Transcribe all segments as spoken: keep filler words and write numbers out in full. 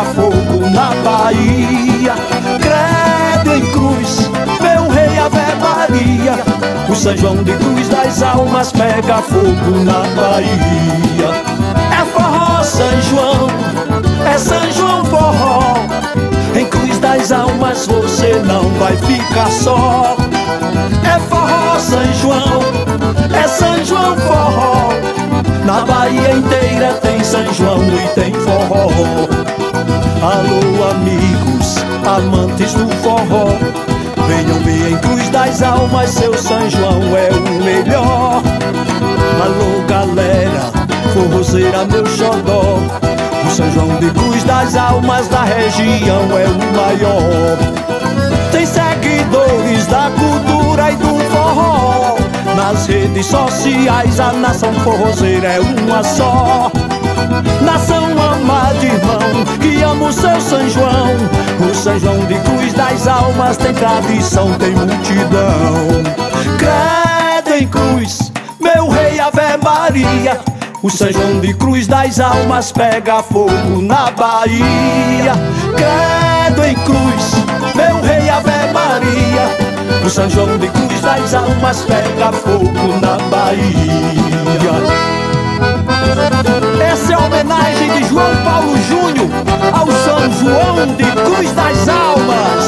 fogo na Bahia. Credo em cruz, meu rei Ave Maria, o São João de Cruz das Almas pega fogo na Bahia. É forró São João, é São João forró, em Cruz das Almas você não vai ficar só. É forró São João, é São João forró, na Bahia inteira tem São João e tem forró. Alô amigos, amantes do forró, venham ver em Cruz das Almas, seu São João é o melhor. Alô galera, forrozeira meu xodó, o São João de Cruz das Almas da região é o maior. Tem seguidores da cultura e do forró, nas redes sociais a nação forrozeira é uma só. Nação amada, irmão, que ama o seu São João, o São João de Cruz das Almas tem tradição, tem multidão. Credo em cruz, meu rei Ave Maria, o São João de Cruz das Almas pega fogo na Bahia. Credo em cruz, meu rei Ave Maria, o São João de Cruz das Almas pega fogo na Bahia. Essa é a homenagem de João Paulo Júnior ao São João de Cruz das Almas.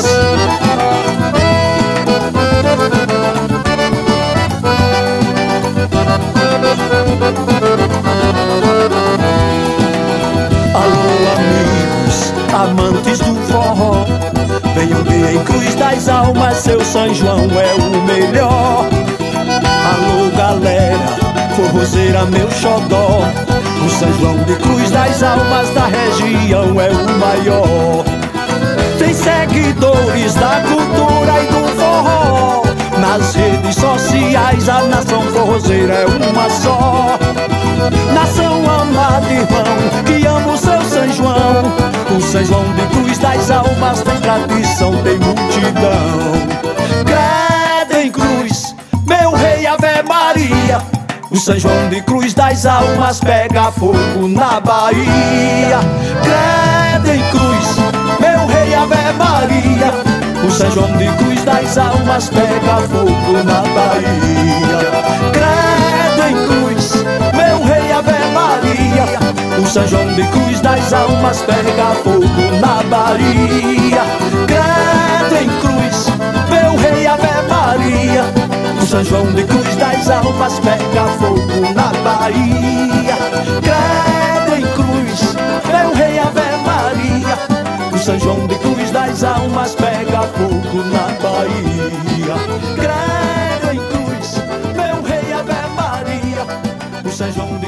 Alô amigos, amantes do forró, venham ver em Cruz das Almas, seu São João é o melhor. Alô galera, forrozeira meu xodó, o São João de Cruz das Almas da região é o maior. Tem seguidores da cultura e do forró, nas redes sociais a nação forrozeira é uma só. Nação amada, irmão, que ama o seu São João, o São João de Cruz das Almas tem tradição, tem multidão. Credo em cruz, meu rei Ave Maria, o São João de Cruz das Almas pega fogo na Bahia. Credo em cruz, meu rei Ave Maria, o São João de Cruz das Almas pega fogo na Bahia. Credo em cruz, meu rei Ave Maria, o São João de Cruz das Almas pega fogo na Bahia. Credo em cruz, meu rei Ave Maria, o São João de Cruz das Almas pega fogo na Bahia. Credo em cruz, meu rei Ave Maria, o São João de Cruz das Almas pega fogo na Bahia. Credo em cruz, meu rei Ave Maria, o São João de